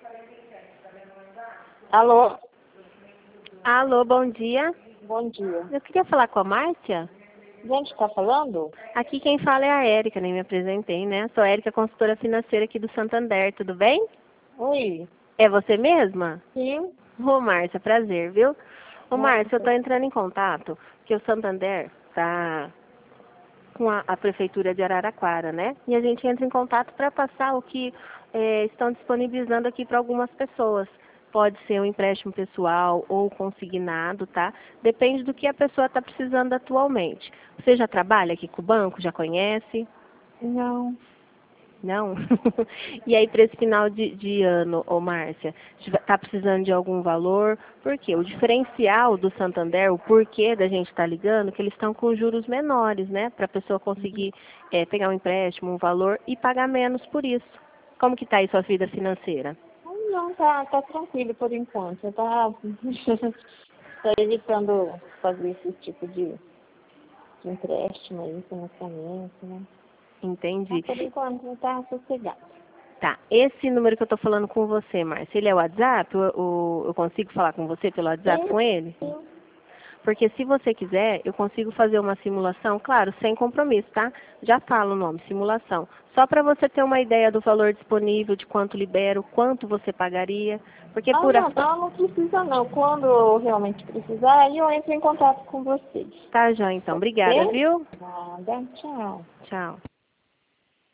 Alô? Alô, bom dia. Bom dia. Eu queria falar com a Márcia. Gente, está falando? Aqui quem fala é a Érica, nem me apresentei, né? Sou a Érica, consultora financeira aqui do Santander, tudo bem? Oi. É você mesma? Sim. Ô, Márcia, prazer, viu? Ô, Márcia, eu Nossa. tô entrando em contato porque o Santander tá com a Prefeitura de Araraquara, né? E a gente entra em contato para passar o que estão disponibilizando aqui para algumas pessoas. Pode ser um empréstimo pessoal ou consignado, tá? Depende do que a pessoa está precisando atualmente. Você já trabalha aqui com o banco? Já conhece? Não. Não? E aí, para esse final de ano, ô Márcia, está precisando de algum valor? Por quê? O diferencial do Santander, o porquê da gente estar ligando, que eles estão com juros menores, né? Para a pessoa conseguir pegar um empréstimo, um valor e pagar menos por isso. Como que está aí sua vida financeira? Não, tá tranquilo por enquanto. Tá evitando fazer esse tipo de empréstimo aí, financiamento, né? Entendi. Por enquanto tá sossegado. Tá. Esse número que eu estou falando com você, Márcia, ele é o WhatsApp? Eu consigo falar com você pelo WhatsApp Sim, com ele? sim. Porque se você quiser, eu consigo fazer uma simulação, claro, sem compromisso, tá? Já falo o nome, simulação. Só para você ter uma ideia do valor disponível, de quanto libero, quanto você pagaria. Porque por a... Não precisa não. Quando eu realmente precisar, aí eu entro em contato com vocês. Tá, já então. Obrigada, Ok? viu? Nada, tchau. Tchau.